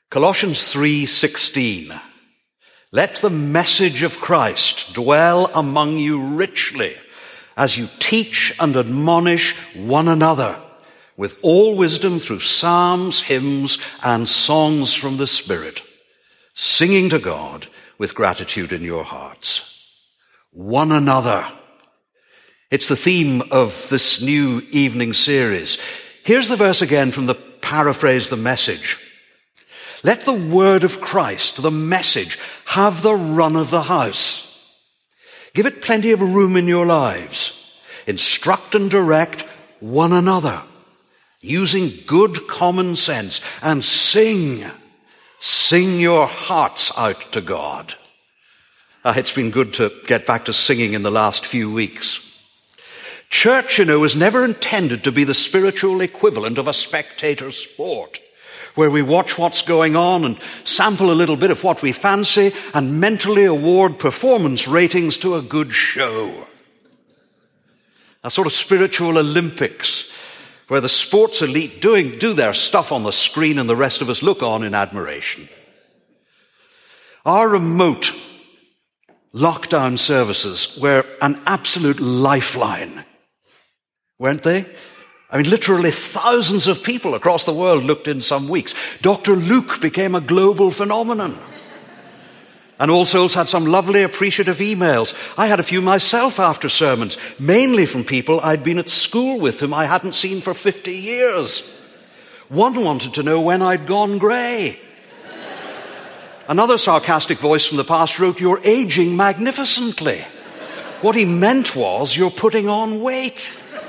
Colossians 3:16. Let the message of Christ dwell among you richly as you teach and admonish one another with all wisdom through psalms, hymns, and songs from the Spirit, singing to God with gratitude in your hearts. One another. It's the theme of this new evening series. Here's the verse again from the paraphrase, The Message. Let the word of Christ, the message, have the run of the house. Give it plenty of room in your lives. Instruct and direct one another, using good common sense, and sing your hearts out to God. It's been good to get back to singing in the last few weeks. Church, was never intended to be the spiritual equivalent of a spectator sport, where we watch what's going on and sample a little bit of what we fancy and mentally award performance ratings to a good show. A sort of spiritual Olympics, where the sports elite do their stuff on the screen and the rest of us look on in admiration. Our remote lockdown services were an absolute lifeline, weren't they? Literally thousands of people across the world looked in some weeks. Dr. Luke became a global phenomenon. And All Souls had some lovely appreciative emails. I had a few myself after sermons, mainly from people I'd been at school with whom I hadn't seen for 50 years. One wanted to know when I'd gone grey. Another sarcastic voice from the past wrote, "You're aging magnificently." What he meant was, "You're putting on weight."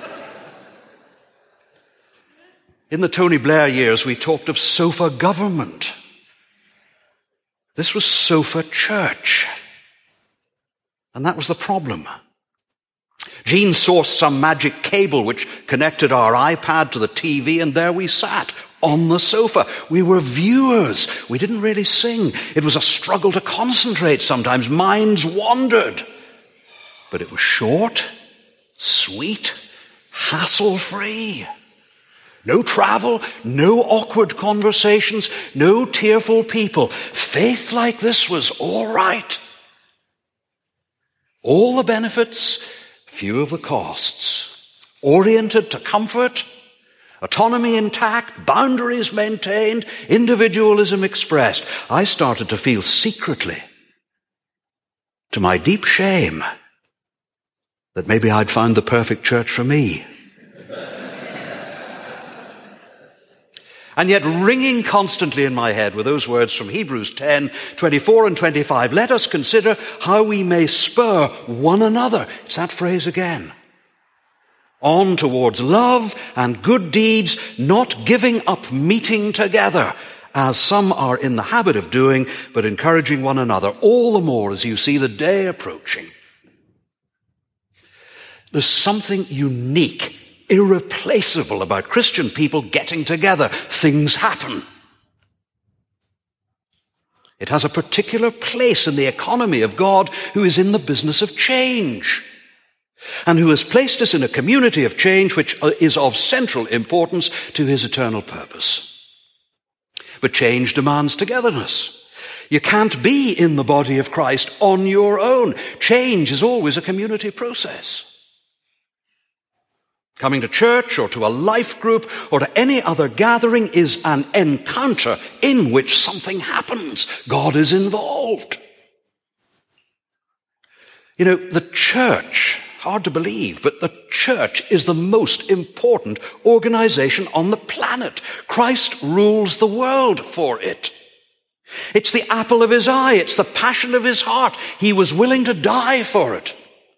In the Tony Blair years, we talked of sofa government. This was sofa church. And that was the problem. Jean sourced some magic cable which connected our iPad to the TV, and there we sat on the sofa. We were viewers. We didn't really sing. It was a struggle to concentrate sometimes. Minds wandered. But it was short, sweet, hassle-free. No travel, no awkward conversations, no tearful people. Faith like this was all right. All the benefits, few of the costs. Oriented to comfort, autonomy intact, boundaries maintained, individualism expressed. I started to feel secretly, to my deep shame, that maybe I'd found the perfect church for me. And yet ringing constantly in my head were those words from Hebrews 10:24 and 25. Let us consider how we may spur one another. It's that phrase again. On towards love and good deeds, not giving up meeting together, as some are in the habit of doing, but encouraging one another, all the more as you see the day approaching. There's something unique, irreplaceable about Christian people getting together. Things happen. It has a particular place in the economy of God, who is in the business of change, and who has placed us in a community of change which is of central importance to his eternal purpose. But change demands togetherness. You can't be in the body of Christ on your own. Change is always a community process. Coming to church or to a life group or to any other gathering is an encounter in which something happens. God is involved. The church, hard to believe, but the church is the most important organization on the planet. Christ rules the world for it. It's the apple of his eye. It's the passion of his heart. He was willing to die for it.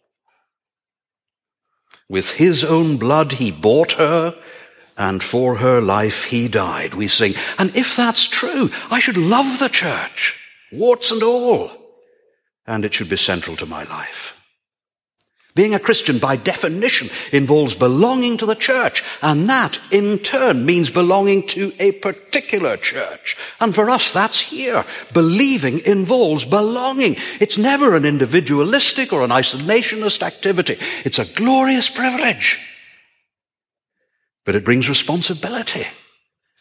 With his own blood he bought her, and for her life he died, we sing. And if that's true, I should love the church, warts and all, and it should be central to my life. Being a Christian, by definition, involves belonging to the church, and that, in turn, means belonging to a particular church. And for us, that's here. Believing involves belonging. It's never an individualistic or an isolationist activity. It's a glorious privilege. But it brings responsibility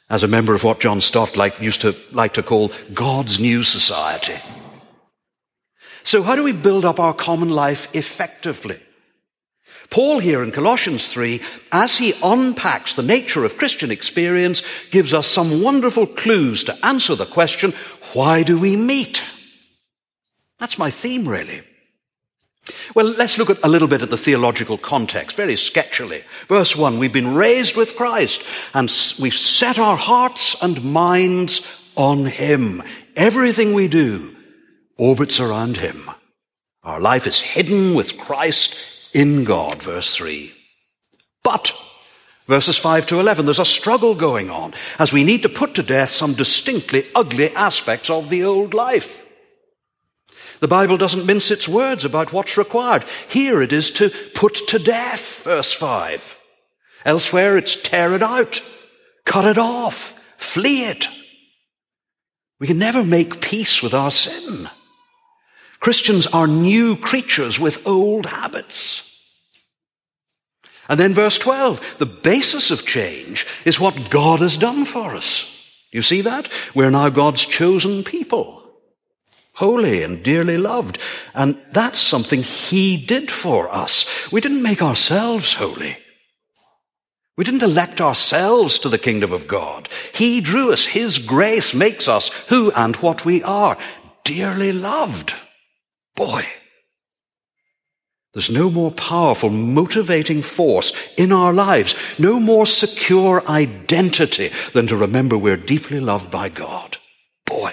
as a member of what John Stott used to like to call God's New Society. So how do we build up our common life effectively? Paul here in Colossians 3, as he unpacks the nature of Christian experience, gives us some wonderful clues to answer the question, why do we meet? That's my theme, really. Well, let's look at a little bit at the theological context, very sketchily. Verse 1, we've been raised with Christ, and we've set our hearts and minds on him. Everything we do orbits around him. Our life is hidden with Christ in God, verse 3. But, verses 5 to 11, there's a struggle going on as we need to put to death some distinctly ugly aspects of the old life. The Bible doesn't mince its words about what's required. Here it is to put to death, verse 5. Elsewhere it's tear it out, cut it off, flee it. We can never make peace with our sin. Christians are new creatures with old habits. And then verse 12, the basis of change is what God has done for us. You see that? We're now God's chosen people, holy and dearly loved. And that's something he did for us. We didn't make ourselves holy. We didn't elect ourselves to the kingdom of God. He drew us. His grace makes us who and what we are, dearly loved. Boy, there's no more powerful motivating force in our lives, no more secure identity than to remember we're deeply loved by God. Boy.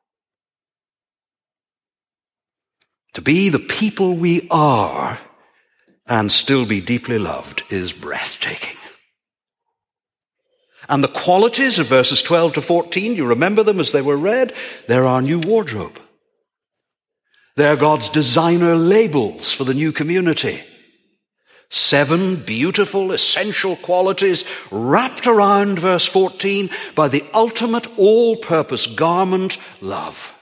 To be the people we are and still be deeply loved is breathtaking. And the qualities of verses 12 to 14, you remember them as they were read? They're our new wardrobe. They're God's designer labels for the new community. 7 beautiful, essential qualities wrapped around, verse 14, by the ultimate all-purpose garment, love.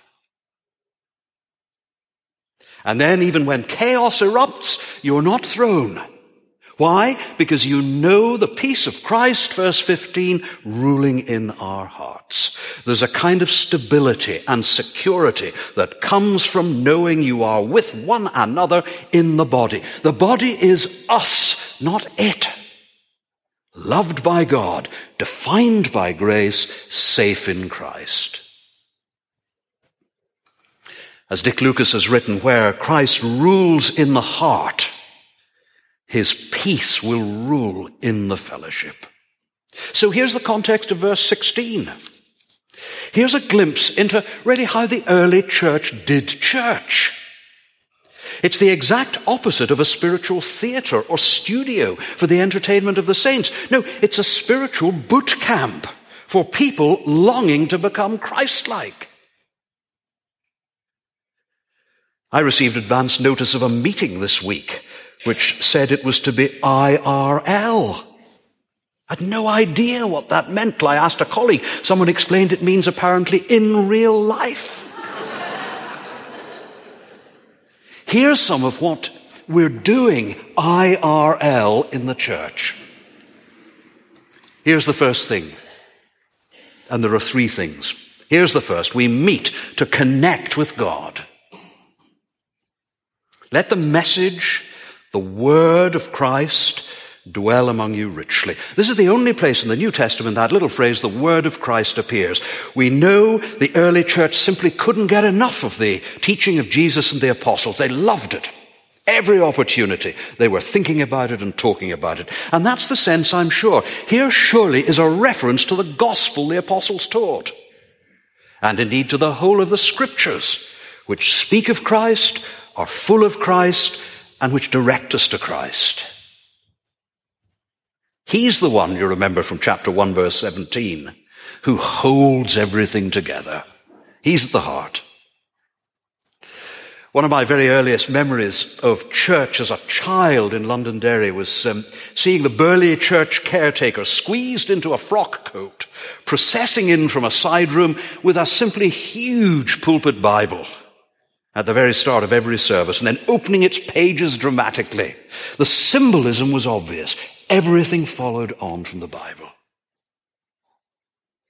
And then even when chaos erupts, you're not thrown. Why? Because you know the peace of Christ, verse 15, ruling in our hearts. There's a kind of stability and security that comes from knowing you are with one another in the body. The body is us, not it. Loved by God, defined by grace, safe in Christ. As Dick Lucas has written, where Christ rules in the heart, his peace will rule in the fellowship. So here's the context of verse 16. Here's a glimpse into really how the early church did church. It's the exact opposite of a spiritual theater or studio for the entertainment of the saints. No, it's a spiritual boot camp for people longing to become Christ-like. I received advance notice of a meeting this week which said it was to be IRL. I had no idea what that meant till I asked a colleague. Someone explained it means apparently in real life. Here's some of what we're doing IRL in the church. Here's the first thing. And there are 3 things. Here's the first. We meet to connect with God. Let the message, the word of Christ, dwell among you richly. This is the only place in the New Testament that little phrase, the word of Christ, appears. We know the early church simply couldn't get enough of the teaching of Jesus and the apostles. They loved it. Every opportunity, they were thinking about it and talking about it. And that's the sense, I'm sure. Here surely is a reference to the gospel the apostles taught. And indeed to the whole of the scriptures, which speak of Christ, are full of Christ, and which direct us to Christ. He's the one, you remember from chapter 1, verse 17, who holds everything together. He's at the heart. One of my very earliest memories of church as a child in Londonderry was seeing the burly church caretaker squeezed into a frock coat, processing in from a side room with a simply huge pulpit Bible at the very start of every service, and then opening its pages dramatically. The symbolism was obvious. Everything followed on from the Bible.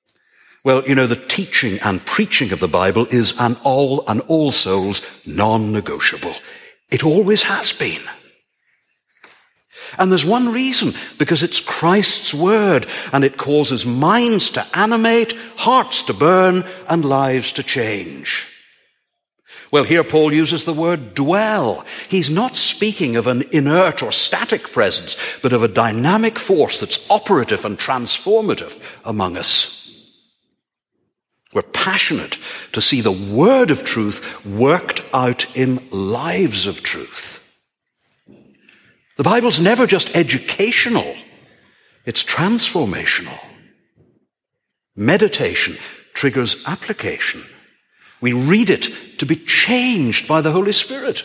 Well, you know, the teaching and preaching of the Bible is an all souls non-negotiable. It always has been. And there's one reason, because it's Christ's word, and it causes minds to animate, hearts to burn, and lives to change. Well, here Paul uses the word dwell. He's not speaking of an inert or static presence, but of a dynamic force that's operative and transformative among us. We're passionate to see the word of truth worked out in lives of truth. The Bible's never just educational, it's transformational. Meditation triggers application. We read it to be changed by the Holy Spirit.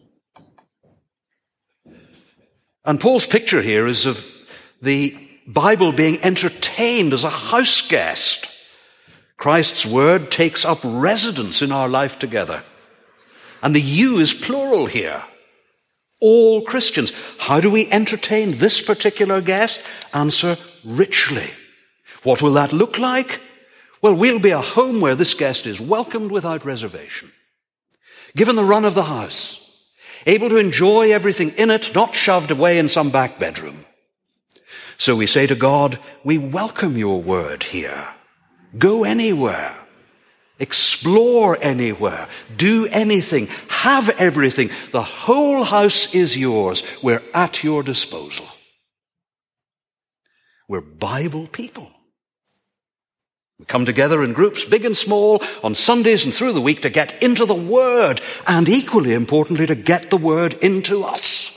And Paul's picture here is of the Bible being entertained as a house guest. Christ's word takes up residence in our life together. And the you is plural here. All Christians. How do we entertain this particular guest? Answer, richly. What will that look like? Well, we'll be a home where this guest is welcomed without reservation, given the run of the house, able to enjoy everything in it, not shoved away in some back bedroom. So we say to God, we welcome your word here. Go anywhere. Explore anywhere. Do anything. Have everything. The whole house is yours. We're at your disposal. We're Bible people. We come together in groups, big and small, on Sundays and through the week to get into the Word, and equally importantly, to get the Word into us.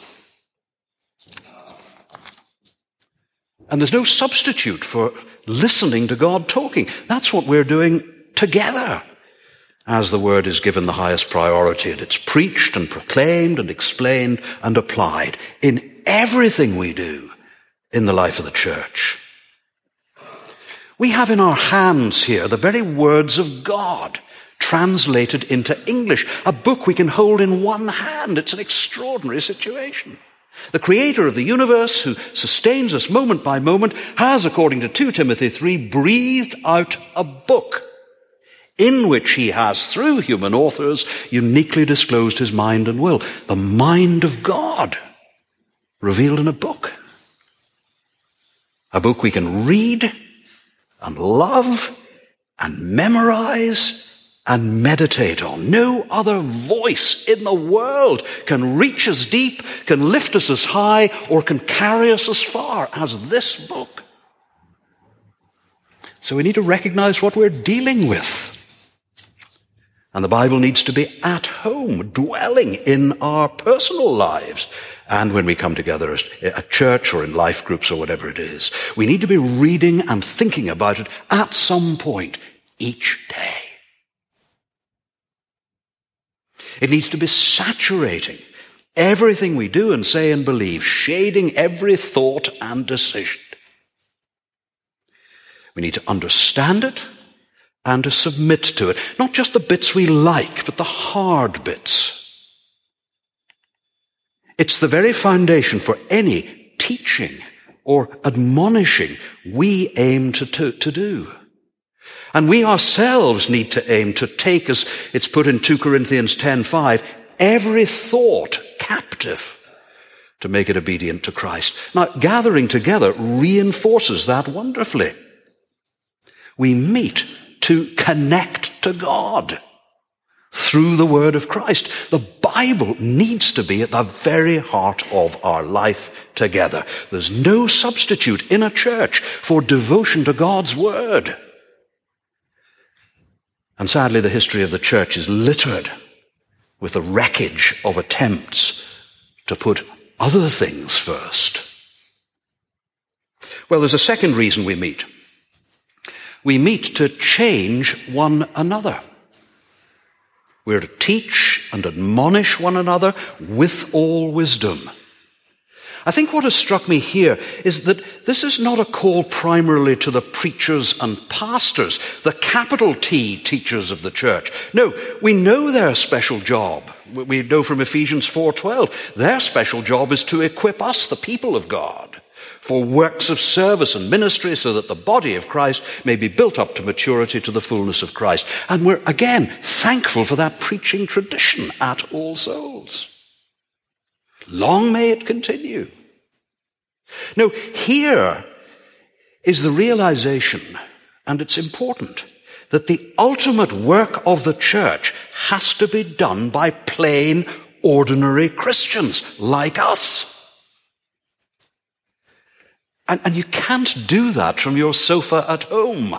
And there's no substitute for listening to God talking. That's what we're doing together as the Word is given the highest priority, and it's preached and proclaimed and explained and applied in everything we do in the life of the church. We have in our hands here the very words of God translated into English, a book we can hold in one hand. It's an extraordinary situation. The creator of the universe, who sustains us moment by moment, has, according to 2 Timothy 3, breathed out a book in which he has, through human authors, uniquely disclosed his mind and will. The mind of God revealed in a book. A book we can read and love and memorize and meditate on. No other voice in the world can reach as deep, can lift us as high, or can carry us as far as this book. So we need to recognize what we're dealing with. And the Bible needs to be at home, dwelling in our personal lives. And when we come together at church or in life groups or whatever it is, we need to be reading and thinking about it at some point each day. It needs to be saturating everything we do and say and believe, shading every thought and decision. We need to understand it and to submit to it. Not just the bits we like, but the hard bits. It's the very foundation for any teaching or admonishing we aim to do. And we ourselves need to aim to take, as it's put in 2 Corinthians 10:5, every thought captive to make it obedient to Christ. Now, gathering together reinforces that wonderfully. We meet to connect to God through the word of Christ. The Bible needs to be at the very heart of our life together. There's no substitute in a church for devotion to God's word. And sadly, the history of the church is littered with the wreckage of attempts to put other things first. Well, there's a second reason we meet. We meet to change one another. We're to teach and admonish one another with all wisdom. I think what has struck me here is that this is not a call primarily to the preachers and pastors, the capital T teachers of the church. No, we know their special job. We know from Ephesians 4:12, their special job is to equip us, the people of God, for works of service and ministry, so that the body of Christ may be built up to maturity, to the fullness of Christ. And we're, again, thankful for that preaching tradition at All Souls. Long may it continue. Now, here is the realization, and it's important, that the ultimate work of the church has to be done by plain, ordinary Christians like us. And you can't do that from your sofa at home.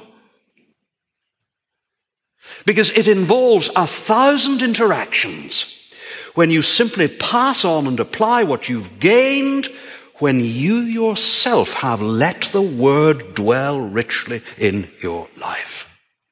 Because it involves 1,000 interactions when you simply pass on and apply what you've gained when you yourself have let the word dwell richly in your life.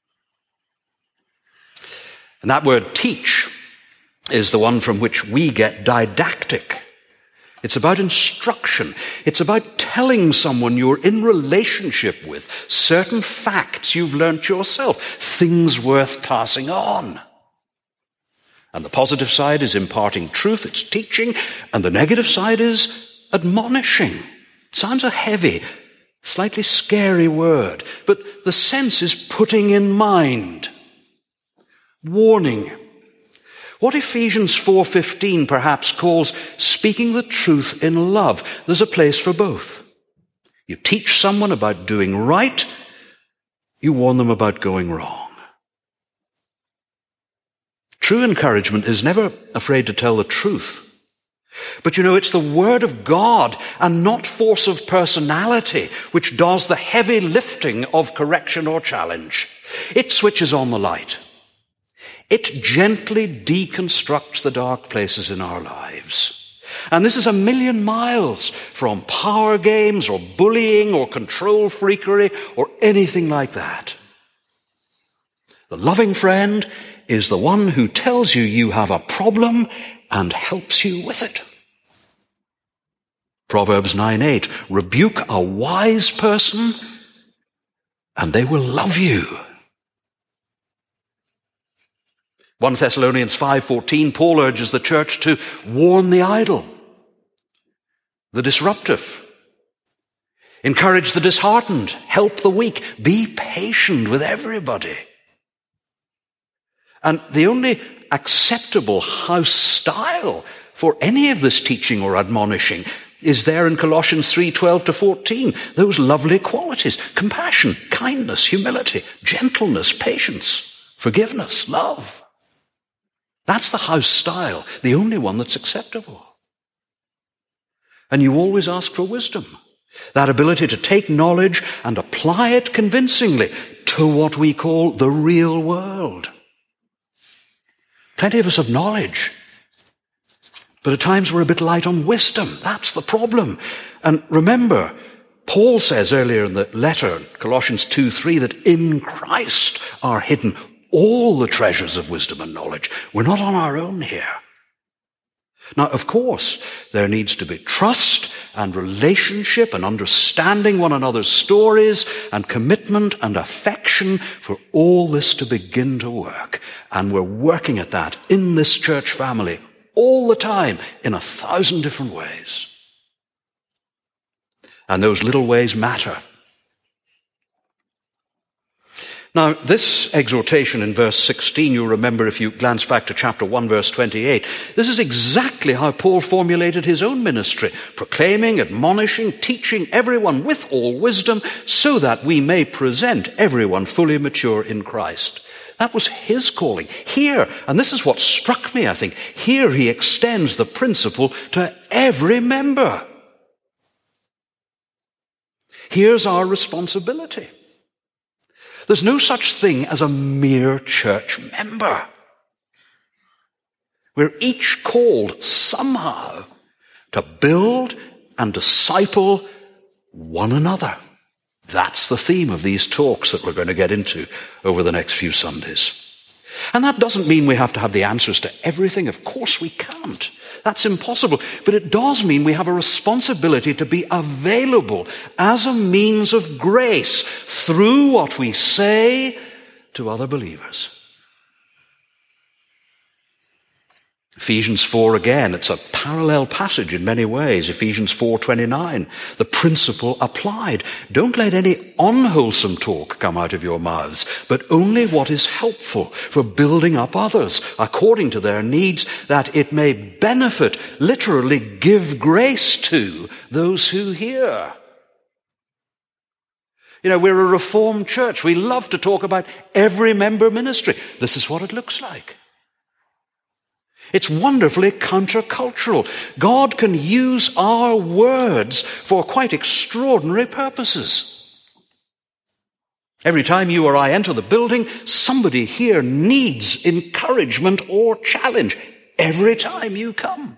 And that word teach is the one from which we get didactic. It's about instruction. It's about telling someone you're in relationship with certain facts you've learnt yourself, things worth passing on. And the positive side is imparting truth, it's teaching, and the negative side is admonishing. It sounds a heavy, slightly scary word, but the sense is putting in mind, warning. What Ephesians 4:15 perhaps calls speaking the truth in love. There's a place for both. You teach someone about doing right, you warn them about going wrong. True encouragement is never afraid to tell the truth. But it's the word of God and not force of personality which does the heavy lifting of correction or challenge. It switches on the light. It gently deconstructs the dark places in our lives. And this is 1,000,000 miles from power games or bullying or control freakery or anything like that. The loving friend is the one who tells you you have a problem and helps you with it. Proverbs 9:8, rebuke a wise person and they will love you. 1 Thessalonians 5:14, Paul urges the church to warn the idle, the disruptive, encourage the disheartened, help the weak, be patient with everybody. And the only acceptable house style for any of this teaching or admonishing is there in Colossians 3:12-14, those lovely qualities: compassion, kindness, humility, gentleness, patience, forgiveness, love. That's the house style, the only one that's acceptable. And you always ask for wisdom, that ability to take knowledge and apply it convincingly to what we call the real world. Plenty of us have knowledge, but at times we're a bit light on wisdom. That's the problem. And remember, Paul says earlier in the letter, Colossians 2:3, that in Christ are hidden all the treasures of wisdom and knowledge. We're not on our own here. Now, of course, there needs to be trust and relationship and understanding one another's stories and commitment and affection for all this to begin to work. And we're working at that in this church family all the time in 1,000 different ways. And those little ways matter. Now, this exhortation in verse 16, you'll remember if you glance back to chapter 1, verse 28, this is exactly how Paul formulated his own ministry, proclaiming, admonishing, teaching everyone with all wisdom, so that we may present everyone fully mature in Christ. That was his calling. Here, and this is what struck me, I think, here he extends the principle to every member. Here's our responsibility. There's no such thing as a mere church member. We're each called somehow to build and disciple one another. That's the theme of these talks that we're going to get into over the next few Sundays. And that doesn't mean we have to have the answers to everything. Of course we can't. That's impossible. But it does mean we have a responsibility to be available as a means of grace through what we say to other believers. Ephesians 4 again, it's a parallel passage in many ways. Ephesians 4:29, the principle applied. Don't let any unwholesome talk come out of your mouths, but only what is helpful for building up others according to their needs, that it may benefit, literally give grace to those who hear. You know, we're a Reformed church. We love to talk about every member ministry. This is what it looks like. It's wonderfully countercultural. God can use our words for quite extraordinary purposes. Every time you or I enter the building, somebody here needs encouragement or challenge. Every time you come.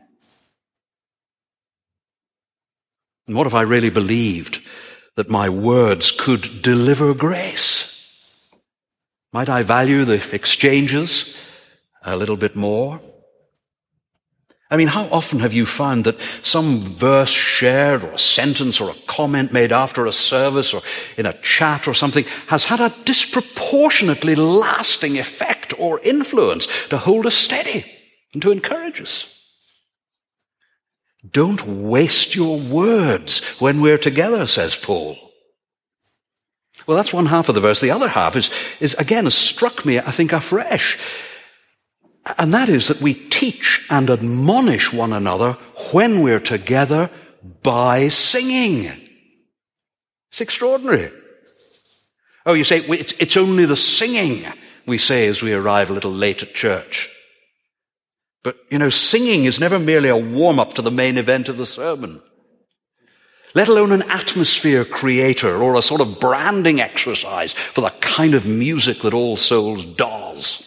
And what if I really believed that my words could deliver grace? Might I value the exchanges a little bit more? I mean, how often have you found that some verse shared or a sentence or a comment made after a service or in a chat or something has had a disproportionately lasting effect or influence to hold us steady and to encourage us? Don't waste your words when we're together, says Paul. Well, that's one half of the verse. The other half is again, has struck me, I think, afresh. And that is that we teach and admonish one another when we're together by singing. It's extraordinary. Oh, you say, it's only the singing, we say as we arrive a little late at church. But, you know, singing is never merely a warm-up to the main event of the sermon, let alone an atmosphere creator or a sort of branding exercise for the kind of music that All Souls does.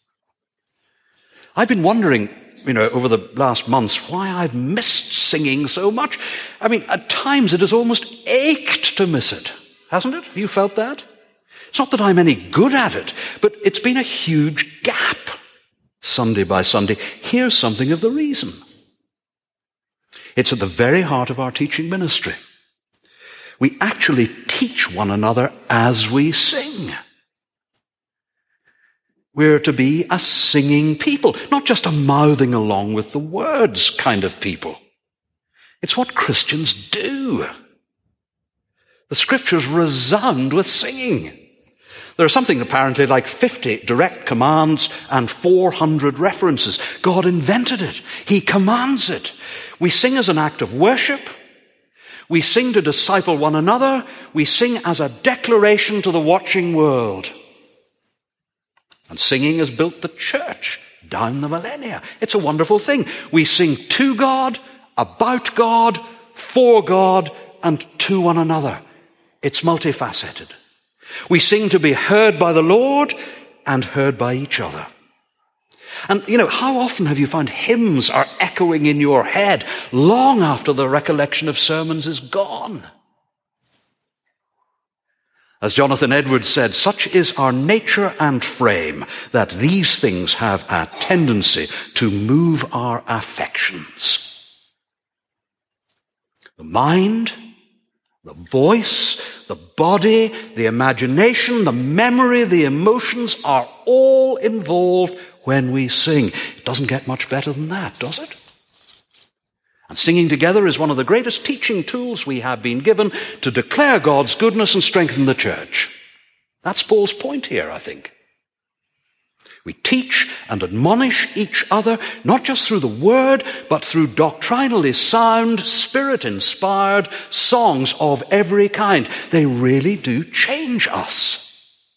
I've been wondering, you know, over the last months why I've missed singing so much. I mean, at times it has almost ached to miss it, hasn't it? Have you felt that? It's not that I'm any good at it, but it's been a huge gap, Sunday by Sunday. Here's something of the reason. It's at the very heart of our teaching ministry. We actually teach one another as we sing. We're to be a singing people, not just a mouthing along with the words kind of people. It's what Christians do. The scriptures resound with singing. There are something apparently like 50 direct commands and 400 references. God invented it. He commands it. We sing as an act of worship. We sing to disciple one another. We sing as a declaration to the watching world. And singing has built the church down the millennia. It's a wonderful thing. We sing to God, about God, for God, and to one another. It's multifaceted. We sing to be heard by the Lord and heard by each other. And, you know, how often have you found hymns are echoing in your head long after the recollection of sermons is gone? As Jonathan Edwards said, such is our nature and frame that these things have a tendency to move our affections. The mind, the voice, the body, the imagination, the memory, the emotions are all involved when we sing. It doesn't get much better than that, does it? And singing together is one of the greatest teaching tools we have been given to declare God's goodness and strengthen the church. That's Paul's point here, I think. We teach and admonish each other, not just through the word, but through doctrinally sound, spirit-inspired songs of every kind. They really do change us.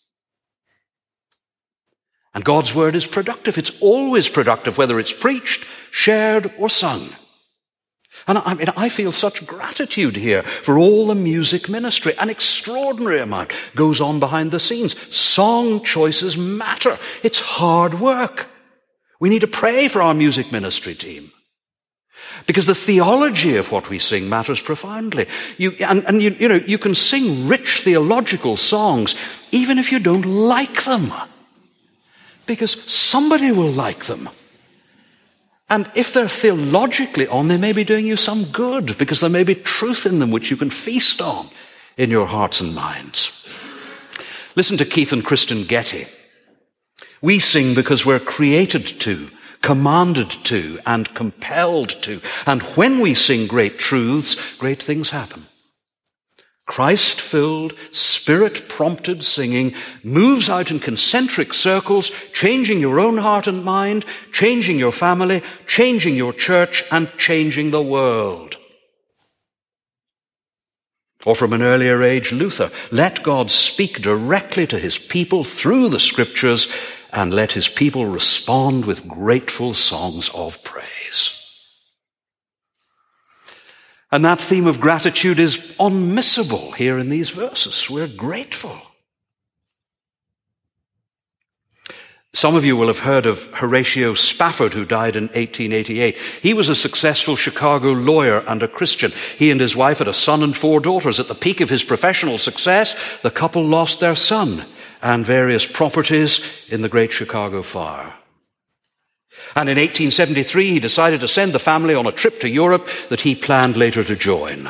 And God's word is productive. It's always productive, whether it's preached, shared, or sung. And I feel such gratitude here for all the music ministry. An extraordinary amount goes on behind the scenes. Song choices matter. It's hard work. We need to pray for our music ministry team. Because the theology of what we sing matters profoundly. You can sing rich theological songs even if you don't like them. Because somebody will like them. And if they're theologically on, they may be doing you some good because there may be truth in them which you can feast on in your hearts and minds. Listen to Keith and Kristen Getty. We sing because we're created to, commanded to, and compelled to. And when we sing great truths, great things happen. Christ-filled, Spirit-prompted singing moves out in concentric circles, changing your own heart and mind, changing your family, changing your church, and changing the world. Or from an earlier age, Luther, let God speak directly to his people through the Scriptures, and let his people respond with grateful songs of praise. And that theme of gratitude is unmissable here in these verses. We're grateful. Some of you will have heard of Horatio Spafford, who died in 1888. He was a successful Chicago lawyer and a Christian. He and his wife had a son and 4 daughters. At the peak of his professional success, the couple lost their son and various properties in the Great Chicago Fire. And in 1873, he decided to send the family on a trip to Europe that he planned later to join.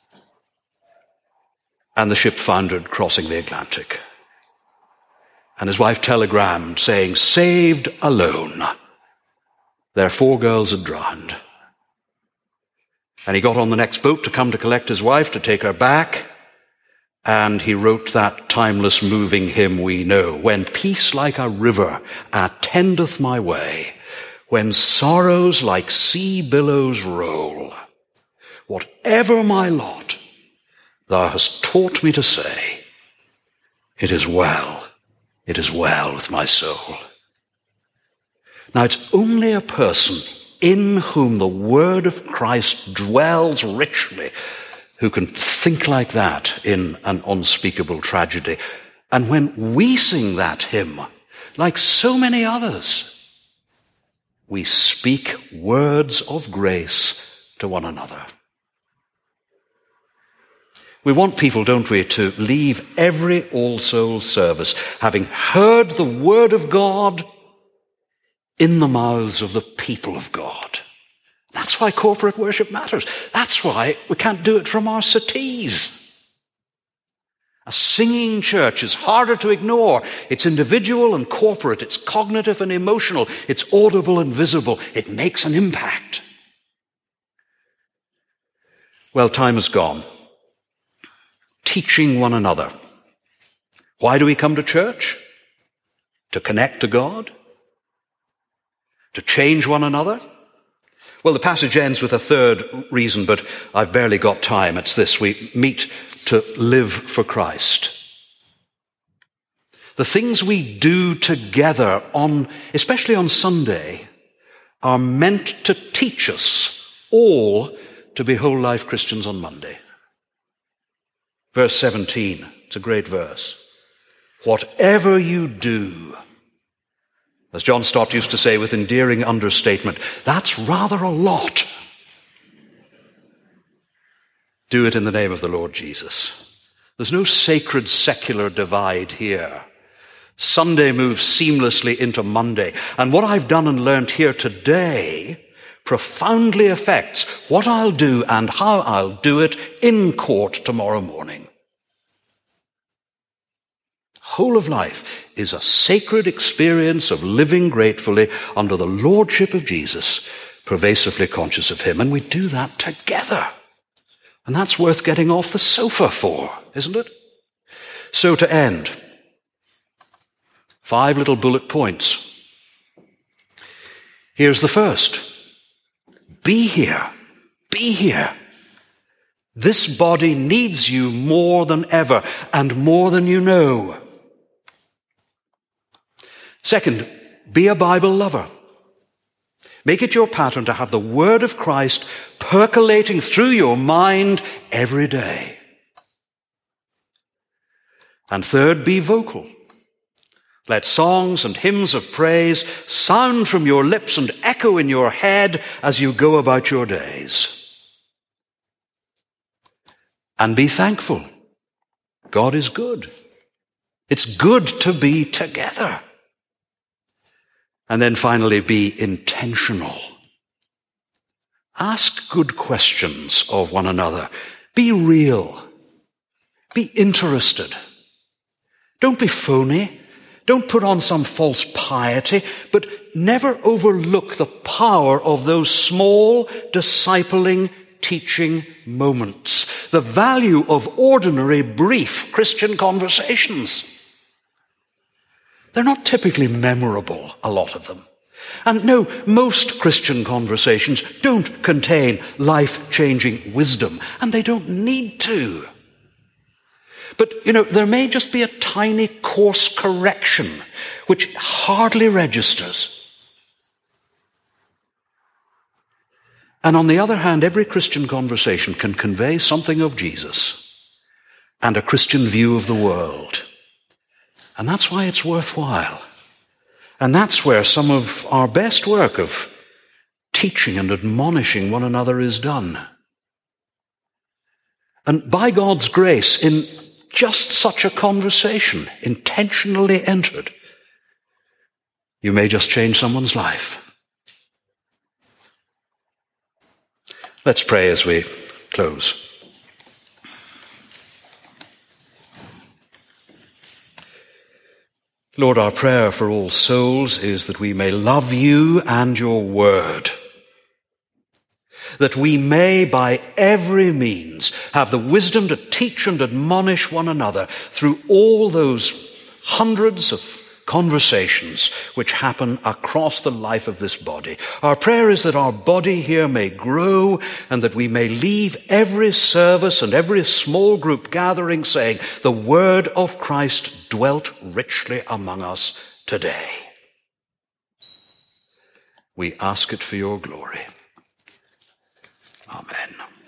And the ship foundered crossing the Atlantic. And his wife telegrammed saying, saved alone. Their 4 girls had drowned. And he got on the next boat to come to collect his wife, to take her back. And he wrote that timeless moving hymn we know. When peace like a river attendeth my way, when sorrows like sea billows roll, whatever my lot, thou hast taught me to say, it is well with my soul. Now, it's only a person in whom the word of Christ dwells richly who can think like that in an unspeakable tragedy. And when we sing that hymn, like so many others, we speak words of grace to one another. We want people, don't we, to leave every All Souls service having heard the word of God in the mouths of the people of God. That's why corporate worship matters. That's why we can't do it from our settees. A singing church is harder to ignore. It's individual and corporate. It's cognitive and emotional. It's audible and visible. It makes an impact. Well, time has gone. Teaching one another. Why do we come to church? To connect to God? To change one another? Well, the passage ends with a third reason, but I've barely got time. It's this: we meet to live for Christ. The things we do together especially on Sunday, are meant to teach us all to be whole life Christians on Monday. Verse 17, it's a great verse. Whatever you do, as John Stott used to say with endearing understatement, that's rather a lot. Do it in the name of the Lord Jesus. There's no sacred secular divide here. Sunday moves seamlessly into Monday. And what I've done and learned here today profoundly affects what I'll do and how I'll do it in court tomorrow morning. Whole of life is a sacred experience of living gratefully under the lordship of Jesus, pervasively conscious of him. And we do that together. And that's worth getting off the sofa for, isn't it? So to end, 5 little bullet points. Here's the first. Be here. Be here. This body needs you more than ever and more than you know. Second, be a Bible lover. Make it your pattern to have the word of Christ percolating through your mind every day. And third, be vocal. Let songs and hymns of praise sound from your lips and echo in your head as you go about your days. And be thankful. God is good. It's good to be together. And then finally, be intentional. Ask good questions of one another. Be real. Be interested. Don't be phony. Don't put on some false piety, but never overlook the power of those small, discipling, teaching moments. The value of ordinary, brief Christian conversations. They're not typically memorable, a lot of them. And no, most Christian conversations don't contain life-changing wisdom, and they don't need to. But, there may just be a tiny course correction which hardly registers. And on the other hand, every Christian conversation can convey something of Jesus and a Christian view of the world. And that's why it's worthwhile. And that's where some of our best work of teaching and admonishing one another is done. And by God's grace, in just such a conversation, intentionally entered, you may just change someone's life. Let's pray as we close. Lord, our prayer for all souls is that we may love you and your word. That we may, by every means, have the wisdom to teach and admonish one another through all those hundreds of conversations which happen across the life of this body. Our prayer is that our body here may grow and that we may leave every service and every small group gathering saying, the word of Christ dwelt richly among us today. We ask it for your glory. Amen.